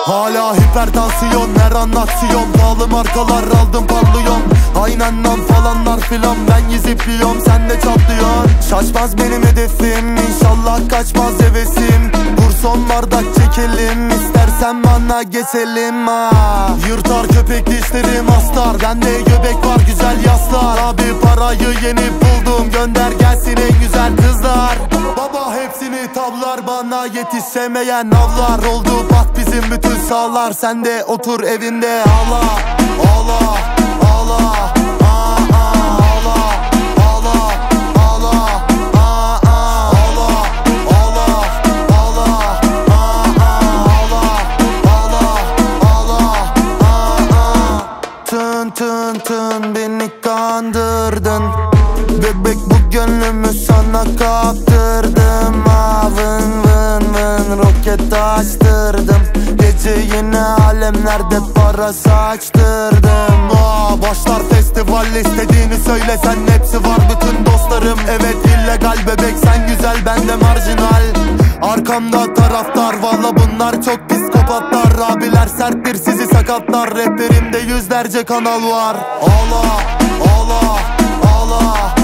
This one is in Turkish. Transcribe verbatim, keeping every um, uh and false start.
Hala hipertansiyon, her an aksiyon. Pahalı markalar aldım parlıyorum. Aynen lan falanlar filan, ben yizipliyorum sen de çatlıyorsun. Şaşmaz benim hedefim, inşallah kaçmaz hevesim. Vur son bardak çekelim, istersen bana geçelim ha. Yırtar köpek dişlerim astar, bende göbek var güzel yaslar. Abi parayı yeni buldum, gönder gelsin en güzel kızlar. Baba hepsini tavlar, bana yetişemeyen avlar. Oldu bak bizim bütün sağlar, sen de otur evinde ağla. Ağla, ağla, aa, aa, ağla. Ağla, ağla, aa, aa, ağla. Ağla, ağla, aa, aa, ağla. Ağla, ağla, aa, aa. Tın tın tın beni kandırdın. Bebek bu gönlümü sana kaptırdım. Ah, vın vın vın roket açtırdım. Gece yine alemlerde para saçtırdım. Ah, başlar festival, istediğini söylesen hepsi var bütün dostlarım. Evet illegal bebek sen güzel, ben de marjinal. Arkamda taraftar, valla bunlar çok psikopatlar. Abiler serttir sizi sakatlar, raplerimde yüzlerce kanal var. Ağla, ağla, ağla.